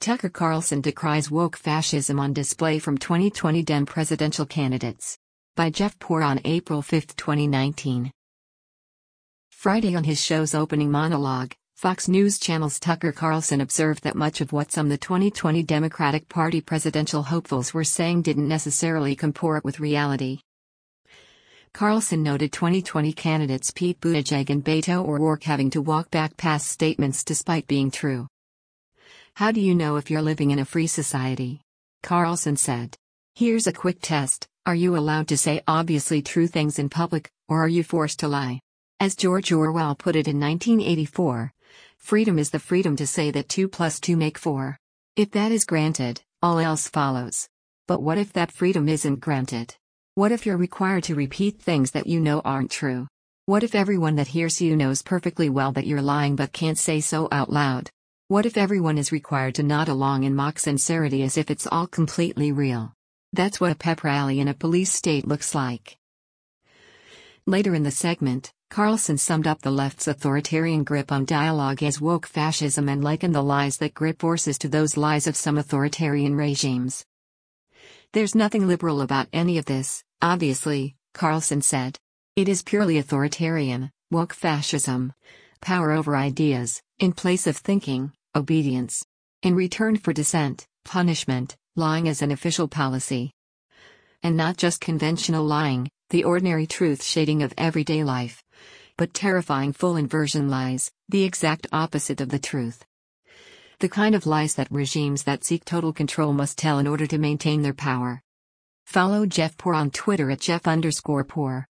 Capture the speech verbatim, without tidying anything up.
Tucker Carlson decries woke fascism on display from twenty twenty Dem presidential candidates. By Jeff Poor on April fifth, twenty nineteen. Friday on his show's opening monologue, Fox News Channel's Tucker Carlson observed that much of what some of the twenty twenty Democratic Party presidential hopefuls were saying didn't necessarily comport with reality. Carlson noted twenty twenty candidates Pete Buttigieg and Beto O'Rourke having to walk back past statements despite being true. "How do you know if you're living in a free society?" Carlson said. "Here's a quick test. Are you allowed to say obviously true things in public, or are you forced to lie? As George Orwell put it in nineteen eighty-four, freedom is the freedom to say that two plus two make four. If that is granted, all else follows. But what if that freedom isn't granted? What if you're required to repeat things that you know aren't true? What if everyone that hears you knows perfectly well that you're lying but can't say so out loud? What if everyone is required to nod along in mock sincerity as if it's all completely real? That's what a pep rally in a police state looks like." Later in the segment, Carlson summed up the left's authoritarian grip on dialogue as woke fascism and likened the lies that grip forces to those lies of some authoritarian regimes. "There's nothing liberal about any of this, obviously," Carlson said. "It is purely authoritarian, woke fascism. Power over ideas, in place of thinking, obedience. In return for dissent, punishment, lying as an official policy. And not just conventional lying, the ordinary truth shading of everyday life, but terrifying full inversion lies, the exact opposite of the truth. The kind of lies that regimes that seek total control must tell in order to maintain their power." Follow Jeff Poor on Twitter at Jeff underscore Poor.